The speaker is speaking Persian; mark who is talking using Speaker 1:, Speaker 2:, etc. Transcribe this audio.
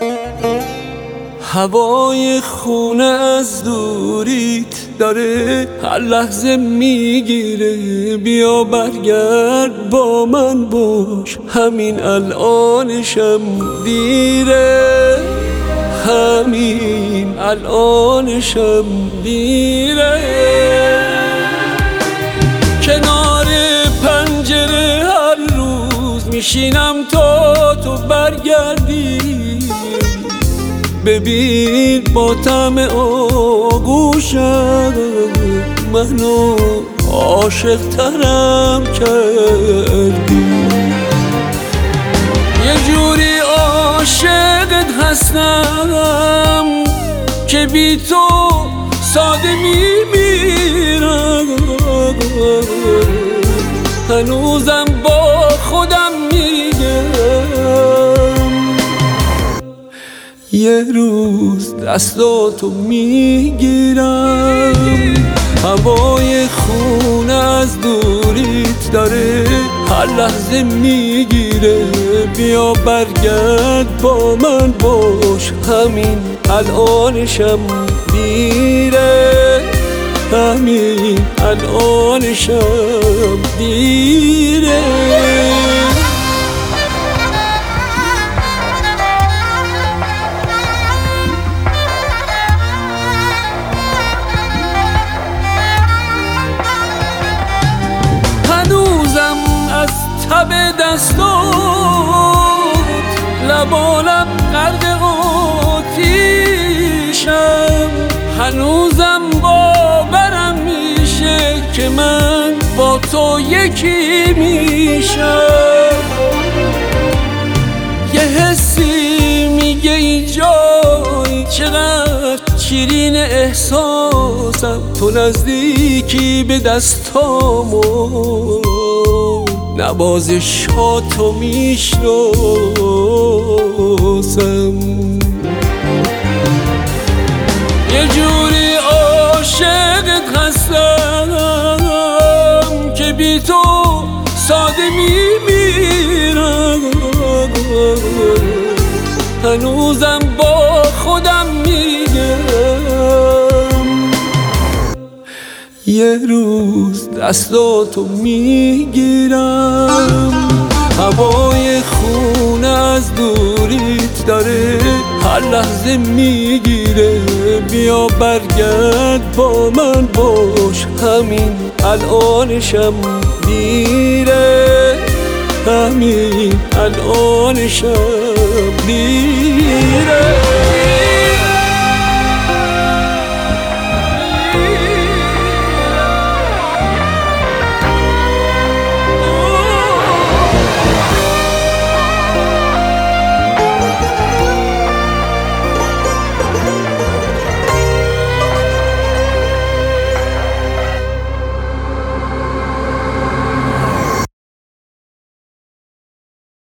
Speaker 1: هوای خونه از دوریت داره هر لحظه میگیره، بیا برگرد با من باش، همین الانشم دیره، همین الانشم دیره. کنار پنجره هر روز میشینم تا تو برگردی، ببین با طعم آغوشت منو عاشق ترم کردی. یه جوری عاشقت هستم که بی تو ساده میمیرم، هنوزم با خودم میگم یه روز دستاتو میگیرم. هوای خونه از دوریت داره هر لحظه میگیره، بیا برگرد با من باش، همین الانشم دیره، همین الانشم دیره. تب دستات لبانم غرق آتیشم، هنوزم باورم میشه که من با تو یکی میشم. یه حسی میگه اینجایی چقدر شیرین احساسم، تو نزدیکی به دستامو نوازشاتو میشناسم. یه جوری عاشقت هستم که بی تو ساده میمیرم، هنوزم با خودم میگم یه روز دستاتو میگیرم. هوای خونه از دوریت داره هر لحظه میگیره، بیا برگرد با من باش، همین الانشم دیره، همین الانشم دیره.